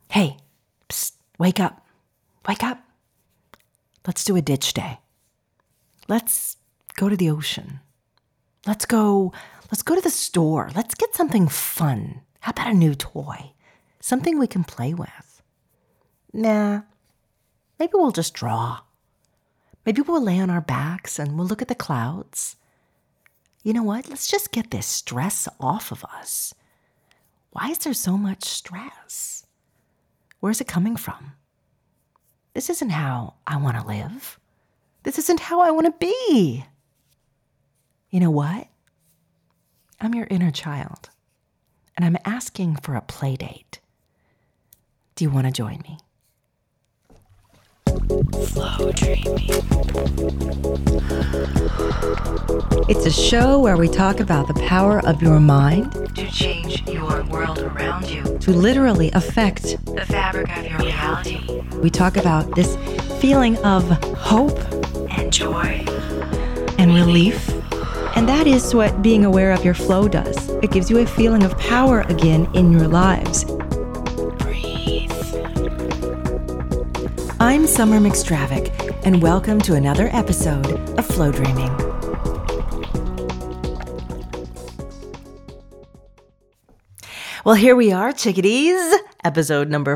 Hey, psst, wake up. Wake up. Let's do a ditch day. Let's go to the ocean. Let's go to the store. Let's get something fun. How about a new toy? Something we can play with. Nah, maybe we'll just draw. Maybe we'll lay on our backs and we'll look at the clouds. You know what? Let's just get this stress off of us. Why is there so much stress? Where's it coming from? This isn't how I want to live. This isn't how I want to be. You know what? I'm your inner child, and I'm asking for a play date. Do you want to join me? Flow Dreaming. It's a show where we talk about the power of your mind To change your world around you. to literally affect. The fabric of your reality. We talk about this feeling of hope And joy. and relief. And that is what being aware of your flow does. It gives you a feeling of power again in your lives. Breathe. I'm Summer McStravick, and welcome to another episode of Flow Dreaming. Well, here we are, chickadees. Episode number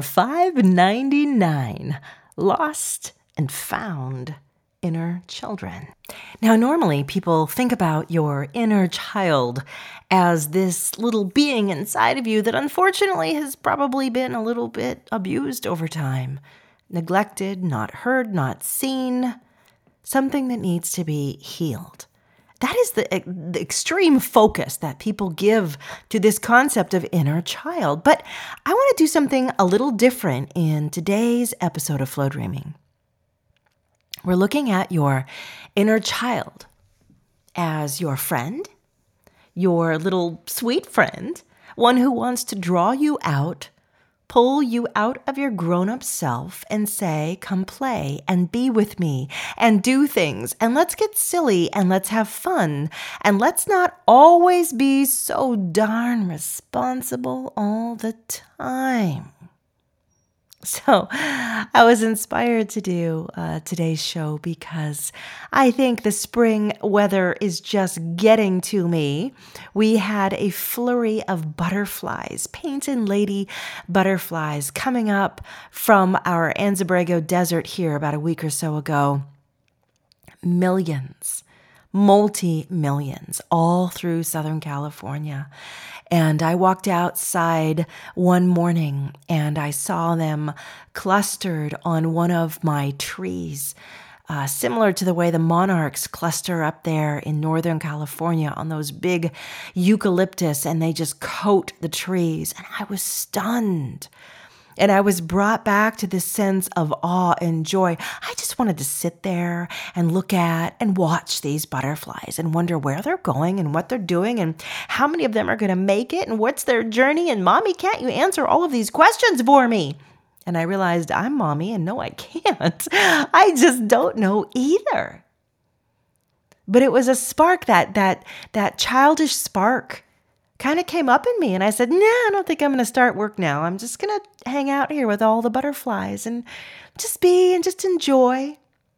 599, Lost and Found Inner Children. Now, normally people think about your inner child as this little being inside of you that unfortunately has probably been a little bit abused over time. Neglected, not heard, not seen. Something that needs to be healed. That is the extreme focus that people give to this concept of inner child. But I want to do something a little different in today's episode of Flow Dreaming. We're looking at your inner child as your friend, your little sweet friend, one who wants to draw you out, pull you out of your grown-up self and say, come play and be with me and do things and let's get silly and let's have fun and let's not always be so darn responsible all the time. So I was inspired to do today's show because I think the spring weather is just getting to me. We had a flurry of butterflies, painted lady butterflies coming up from our Anza-Borrego desert here about a week or so ago. Millions, multi-millions, all through Southern California. And I walked outside one morning and I saw them clustered on one of my trees, similar to the way the monarchs cluster up there in Northern California on those big eucalyptus, and they just coat the trees. And I was stunned. And I was brought back to this sense of awe and joy. I just wanted to sit there and look at and watch these butterflies and wonder where they're going and what they're doing and how many of them are going to make it and what's their journey. And Mommy, can't you answer all of these questions for me? And I realized I'm Mommy, and no, I can't. I just don't know either. But it was a spark, that childish spark kind of came up in me, and I said, I don't think I'm going to start work now. I'm just going to hang out here with all the butterflies and just be and just enjoy.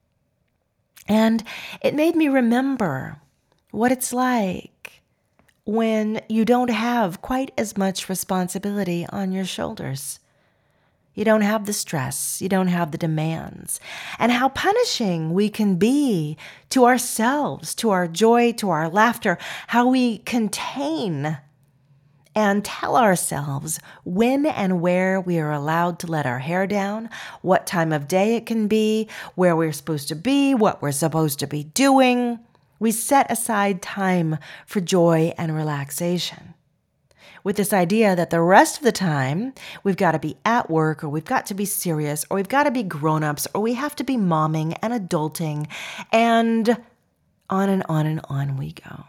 And it made me remember what it's like when you don't have quite as much responsibility on your shoulders. You don't have the stress, you don't have the demands, and how punishing we can be to ourselves, to our joy, to our laughter, how we contain and tell ourselves when and where we are allowed to let our hair down, what time of day it can be, where we're supposed to be, what we're supposed to be doing. We set aside time for joy and relaxation, with this idea that the rest of the time we've got to be at work, or we've got to be serious, or we've got to be grown-ups, or we have to be momming and adulting, and on and on and on we go.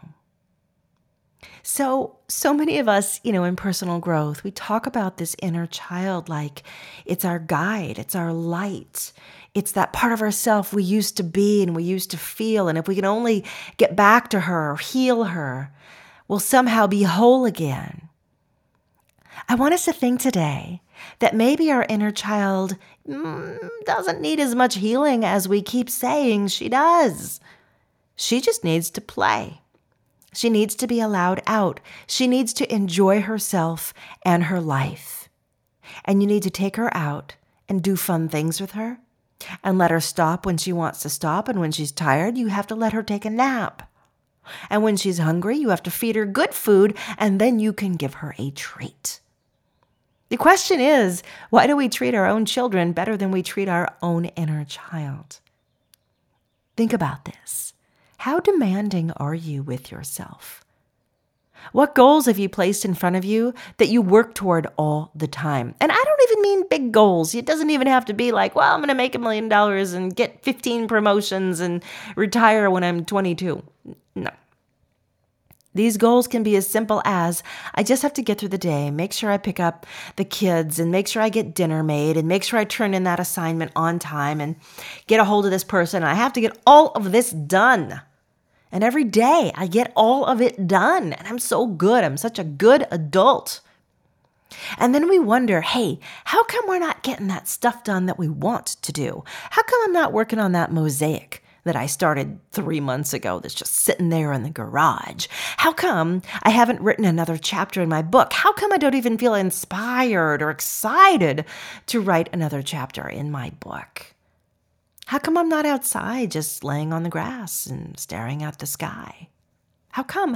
So many of us, in personal growth, we talk about this inner child like it's our guide, it's our light. It's that part of ourself we used to be and we used to feel. And if we can only get back to her or heal her, we'll somehow be whole again. I want us to think today that maybe our inner child doesn't need as much healing as we keep saying she does. She just needs to play. She needs to be allowed out. She needs to enjoy herself and her life. And you need to take her out and do fun things with her and let her stop when she wants to stop. And when she's tired, you have to let her take a nap. And when she's hungry, you have to feed her good food, and then you can give her a treat. The question is, why do we treat our own children better than we treat our own inner child? Think about this. How demanding are you with yourself? What goals have you placed in front of you that you work toward all the time? And I don't even mean big goals. It doesn't even have to be like, well, I'm going to make $1 million and get 15 promotions and retire when I'm 22. No. These goals can be as simple as, I just have to get through the day, make sure I pick up the kids and make sure I get dinner made and make sure I turn in that assignment on time and get a hold of this person. I have to get all of this done. And every day I get all of it done. And I'm so good. I'm such a good adult. And then we wonder, hey, how come we're not getting that stuff done that we want to do? How come I'm not working on that mosaic that I started 3 months ago that's just sitting there in the garage? How come I haven't written another chapter in my book? How come I don't even feel inspired or excited to write another chapter in my book? How come I'm not outside just laying on the grass and staring at the sky? How come?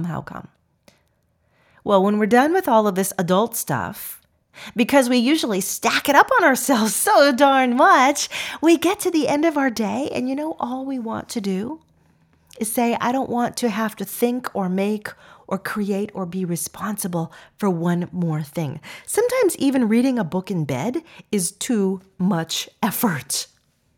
Well, when we're done with all of this adult stuff, because we usually stack it up on ourselves so darn much, we get to the end of our day and all we want to do is say, I don't want to have to think or make or create or be responsible for one more thing. Sometimes even reading a book in bed is too much effort.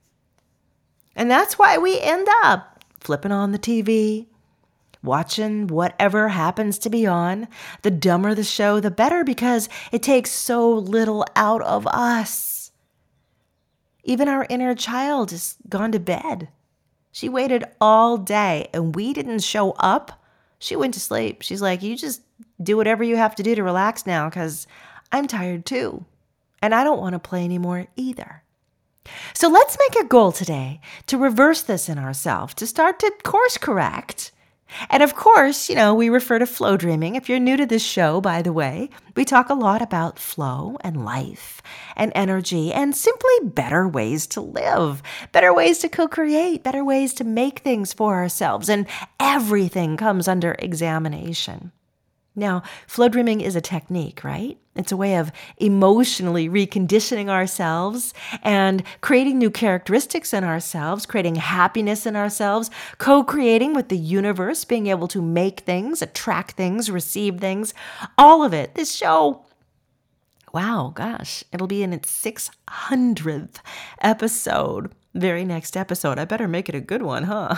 And that's why we end up flipping on the TV, watching whatever happens to be on. The dumber the show, the better, because it takes so little out of us. Even our inner child has gone to bed. She waited all day and we didn't show up. She went to sleep. She's like, you just do whatever you have to do to relax now because I'm tired too. And I don't want to play anymore either. So let's make a goal today to reverse this in ourselves, to start to course correct. And of course, we refer to flow dreaming. If you're new to this show, by the way, we talk a lot about flow and life and energy and simply better ways to live, better ways to co-create, better ways to make things for ourselves. And everything comes under examination. Now, flow dreaming is a technique, right? It's a way of emotionally reconditioning ourselves and creating new characteristics in ourselves, creating happiness in ourselves, co-creating with the universe, being able to make things, attract things, receive things, all of it. This show, wow, gosh, it'll be in its 600th episode. Very next episode. I better make it a good one, huh?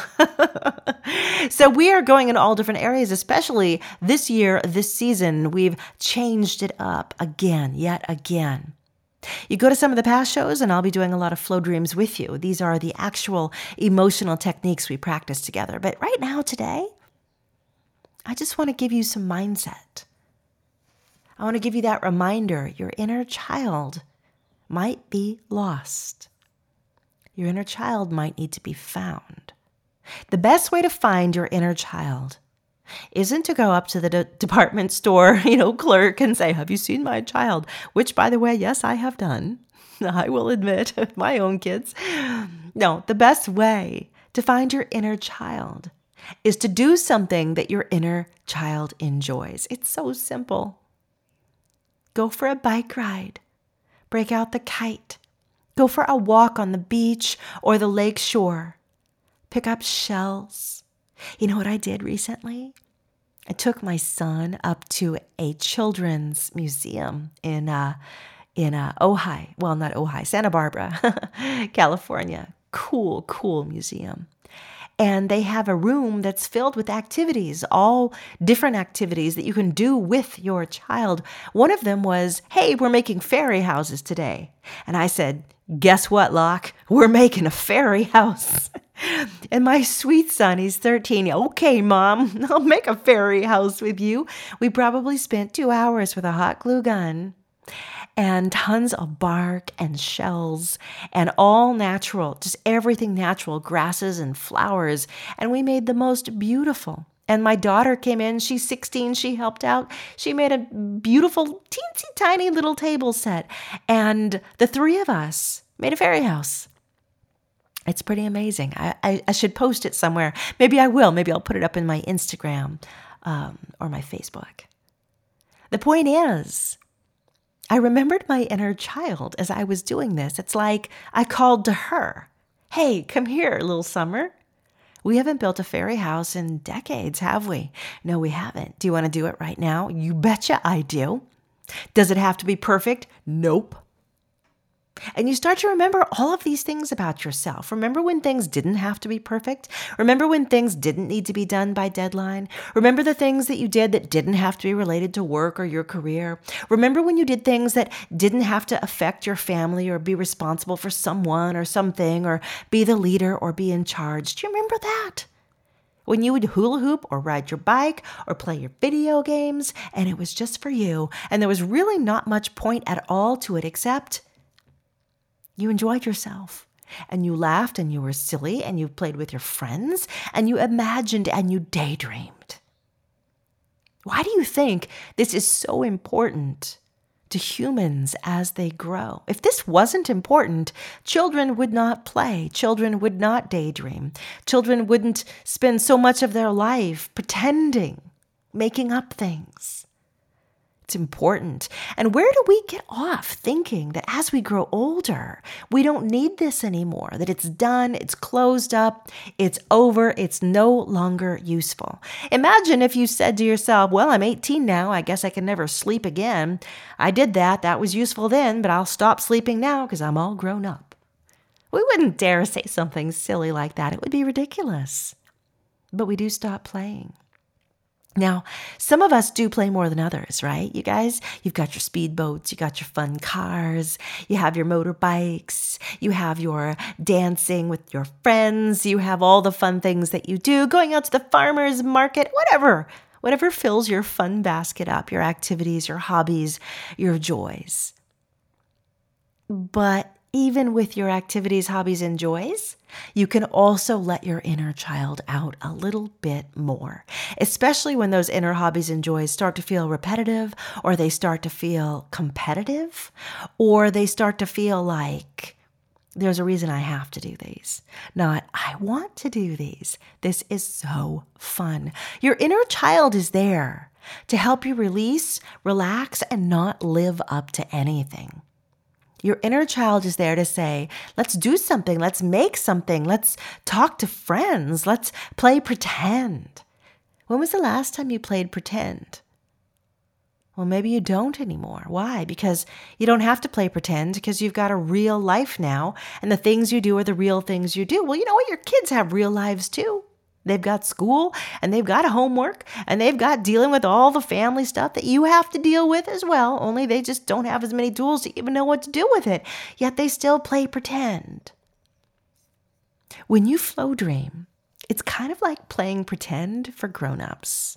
So we are going in all different areas, especially this year, this season. We've changed it up again, yet again. You go to some of the past shows and I'll be doing a lot of flow dreams with you. These are the actual emotional techniques we practice together. But right now, today, I just want to give you some mindset. I want to give you that reminder. Your inner child might be lost. Your inner child might need to be found. The best way to find your inner child isn't to go up to the department store, clerk and say, have you seen my child? Which, by the way, yes, I have done. I will admit, my own kids. No, the best way to find your inner child is to do something that your inner child enjoys. It's so simple. Go for a bike ride. Break out the kite. Go for a walk on the beach or the lake shore. Pick up shells. You know what I did recently? I took my son up to a children's museum in Ojai. Well, not Ojai, Santa Barbara, California. Cool museum. And they have a room that's filled with activities, all different activities that you can do with your child. One of them was, hey, we're making fairy houses today. And I said, guess what, Locke? We're making a fairy house. And my sweet son, he's 13. Okay, Mom, I'll make a fairy house with you. We probably spent 2 hours with a hot glue gun. and tons of bark and shells and all natural, just everything natural, grasses and flowers. And we made the most beautiful. And my daughter came in, she's 16, she helped out. She made a beautiful, teensy tiny little table set. And the three of us made a fairy house. It's pretty amazing. I should post it somewhere. Maybe I will. Maybe I'll put it up in my Instagram or my Facebook. The point is, I remembered my inner child as I was doing this. It's like I called to her. Hey, come here, little Summer. We haven't built a fairy house in decades, have we? No, we haven't. Do you want to do it right now? You betcha I do. Does it have to be perfect? Nope. And you start to remember all of these things about yourself. Remember when things didn't have to be perfect? Remember when things didn't need to be done by deadline? Remember the things that you did that didn't have to be related to work or your career? Remember when you did things that didn't have to affect your family or be responsible for someone or something or be the leader or be in charge? Do you remember that? When you would hula hoop or ride your bike or play your video games and it was just for you and there was really not much point at all to it except you enjoyed yourself and you laughed and you were silly and you played with your friends and you imagined and you daydreamed. Why do you think this is so important to humans as they grow? If this wasn't important, children would not play. Children would not daydream. Children wouldn't spend so much of their life pretending, making up things. It's important. And where do we get off thinking that as we grow older, we don't need this anymore, that it's done, it's closed up, it's over, it's no longer useful? Imagine if you said to yourself, well, I'm 18 now, I guess I can never sleep again. I did that, that was useful then, but I'll stop sleeping now because I'm all grown up. We wouldn't dare say something silly like that. It would be ridiculous. But we do stop playing. Now, some of us do play more than others, right? You guys, you've got your speedboats, you got your fun cars, you have your motorbikes, you have your dancing with your friends, you have all the fun things that you do, going out to the farmer's market, whatever fills your fun basket up, your activities, your hobbies, your joys. But even with your activities, hobbies, and joys, you can also let your inner child out a little bit more, especially when those inner hobbies and joys start to feel repetitive, or they start to feel competitive, or they start to feel like there's a reason I have to do these, not I want to do these. This is so fun. Your inner child is there to help you release, relax, and not live up to anything. Your inner child is there to say, let's do something, let's make something, let's talk to friends, let's play pretend. When was the last time you played pretend? Well, maybe you don't anymore. Why? Because you don't have to play pretend because you've got a real life now, and the things you do are the real things you do. Well, you know what? Your kids have real lives too. They've got school and they've got homework and they've got dealing with all the family stuff that you have to deal with as well. Only they just don't have as many tools to even know what to do with it. Yet they still play pretend. When you flow dream, it's kind of like playing pretend for grown-ups.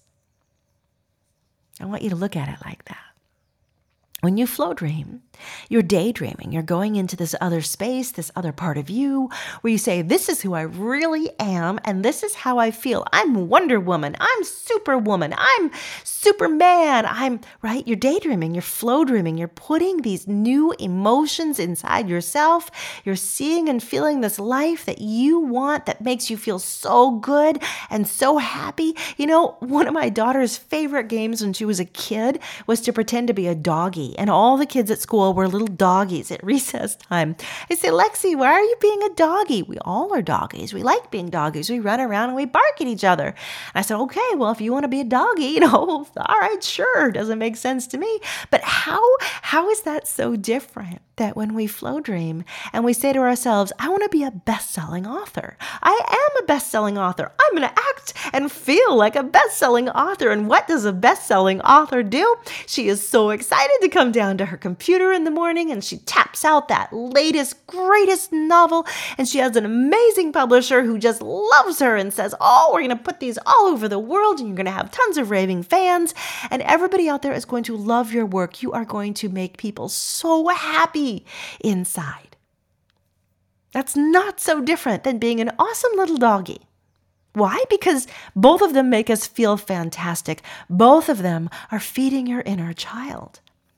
I want you to look at it like that. When you flow dream, you're daydreaming. You're going into this other space, this other part of you, where you say, this is who I really am, and this is how I feel. I'm Wonder Woman. I'm Superwoman. I'm Superman. Right? You're daydreaming. You're flow dreaming. You're putting these new emotions inside yourself. You're seeing and feeling this life that you want, that makes you feel so good and so happy. You know, one of my daughter's favorite games when she was a kid was to pretend to be a doggy. And all the kids at school were little doggies at recess time. I say, Lexi, why are you being a doggy? We all are doggies. We like being doggies. We run around and we bark at each other. And I said, okay, well, if you want to be a doggy, all right, sure. Doesn't make sense to me. But how is that so different? That when we flow dream and we say to ourselves, I want to be a best-selling author. I am a best-selling author. I'm going to act and feel like a best-selling author. And what does a best-selling author do? She is so excited to come down to her computer in the morning and she taps out that latest, greatest novel, and she has an amazing publisher who just loves her and says, oh, we're going to put these all over the world and you're going to have tons of raving fans and everybody out there is going to love your work. You are going to make people so happy inside. That's not so different than being an awesome little doggy. Why? Because both of them make us feel fantastic. Both of them are feeding your inner child.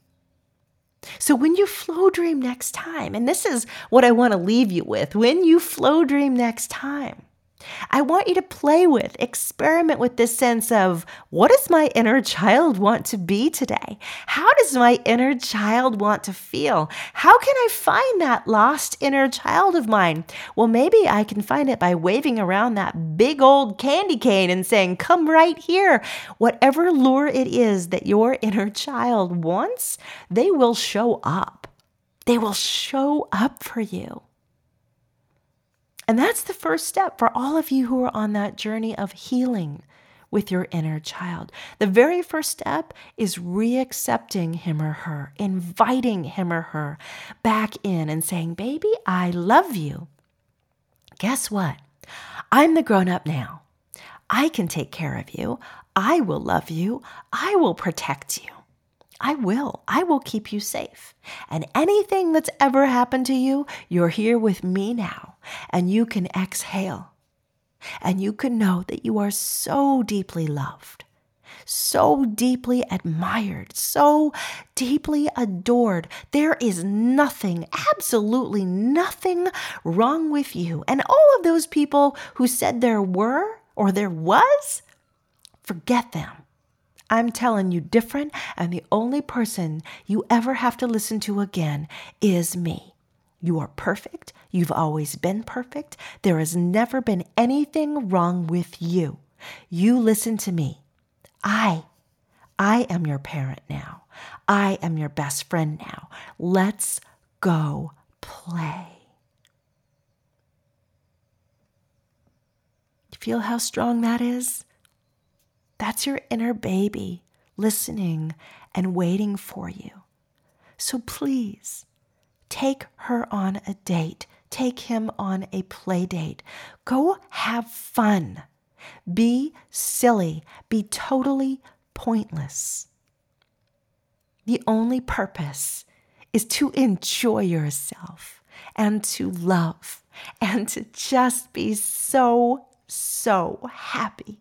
So when you flow dream next time, and this is what I want to leave you with, when you flow dream next time, I want you to play with, experiment with this sense of, what does my inner child want to be today? How does my inner child want to feel? How can I find that lost inner child of mine? Well, maybe I can find it by waving around that big old candy cane and saying, come right here. Whatever lure it is that your inner child wants, they will show up. They will show up for you. And that's the first step for all of you who are on that journey of healing with your inner child. The very first step is reaccepting him or her, inviting him or her back in and saying, baby, I love you. Guess what? I'm the grown-up now. I can take care of you. I will love you. I will protect you. I will keep you safe. And anything that's ever happened to you, you're here with me now. And you can exhale. And you can know that you are so deeply loved, so deeply admired, so deeply adored. There is nothing, absolutely nothing wrong with you. And all of those people who said there were or there was, forget them. I'm telling you different, and the only person you ever have to listen to again is me. You are perfect. You've always been perfect. There has never been anything wrong with you. You listen to me. I am your parent now. I am your best friend now. Let's go play. You feel how strong that is? That's your inner baby listening and waiting for you. So please take her on a date. Take him on a play date. Go have fun. Be silly. Be totally pointless. The only purpose is to enjoy yourself and to love and to just be so happy.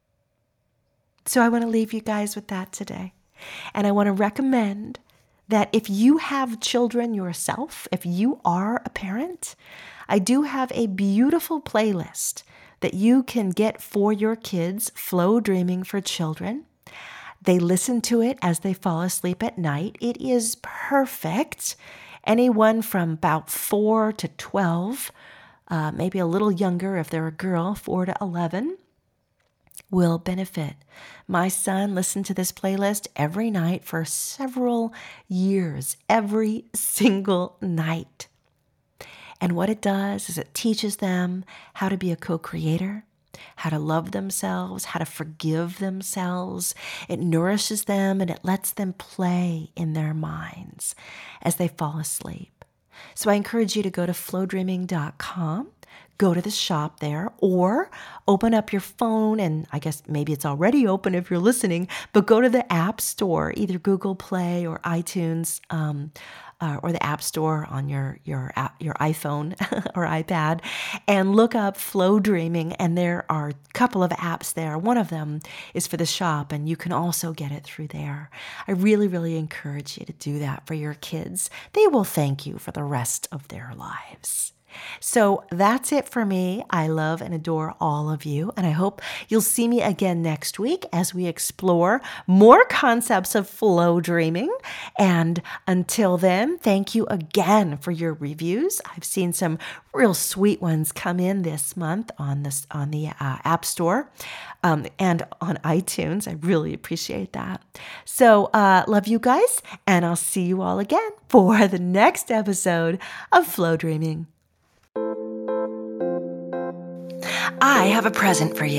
So I want to leave you guys with that today. And I want to recommend that if you have children yourself, if you are a parent, I do have a beautiful playlist that you can get for your kids, Flow Dreaming for Children. They listen to it as they fall asleep at night. It is perfect. Anyone from about 4 to 12, maybe a little younger if they're a girl, 4 to 11. Will benefit. My son listened to this playlist every night for several years, every single night. And what it does is it teaches them how to be a co-creator, how to love themselves, how to forgive themselves. It nourishes them and it lets them play in their minds as they fall asleep. So I encourage you to go to flowdreaming.com. Go to the shop there or open up your phone, and I guess maybe it's already open if you're listening, but go to the App Store, either Google Play or iTunes, or the App Store on your iPhone or iPad, and look up Flow Dreaming, and there are a couple of apps there. One of them is for the shop, and you can also get it through there. I really, really encourage you to do that for your kids. They will thank you for the rest of their lives. So that's it for me. I love and adore all of you, and I hope you'll see me again next week as we explore more concepts of flow dreaming. And until then, thank you again for your reviews. I've seen some real sweet ones come in this month on the App Store and on iTunes. I really appreciate that. So love you guys, and I'll see you all again for the next episode of Flow Dreaming. I have a present for you.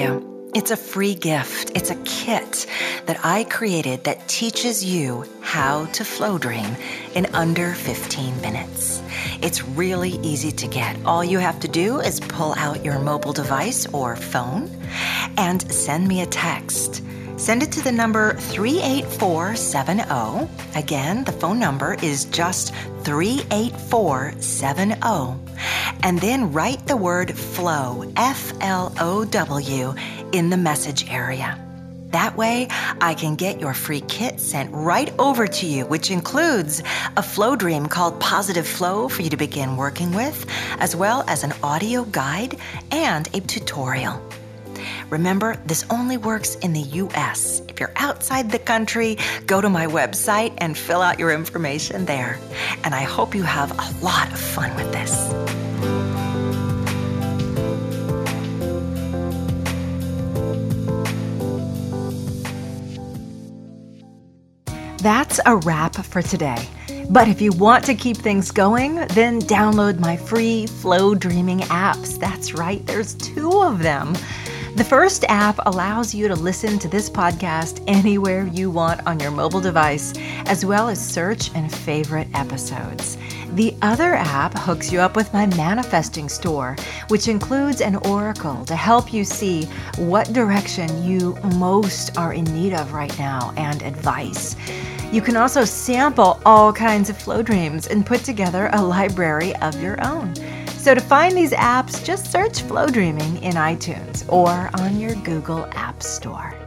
It's a free gift. It's a kit that I created that teaches you how to flow dream in under 15 minutes. It's really easy to get. All you have to do is pull out your mobile device or phone and send me a text. Send it to the number 38470. Again, the phone number is just 38470. And then write the word FLOW, F-L-O-W, in the message area. That way, I can get your free kit sent right over to you, which includes a flow dream called Positive Flow for you to begin working with, as well as an audio guide and a tutorial. Remember, this only works in the U.S. If you're outside the country, go to my website and fill out your information there. And I hope you have a lot of fun with this. That's a wrap for today. But if you want to keep things going, then download my free Flow Dreaming apps. That's right, there's 2 of them. The first app allows you to listen to this podcast anywhere you want on your mobile device, as well as search and favorite episodes. The other app hooks you up with my manifesting store, which includes an oracle to help you see what direction you most are in need of right now and advice. You can also sample all kinds of flow dreams and put together a library of your own. So to find these apps, just search Flow Dreaming in iTunes or on your Google App Store.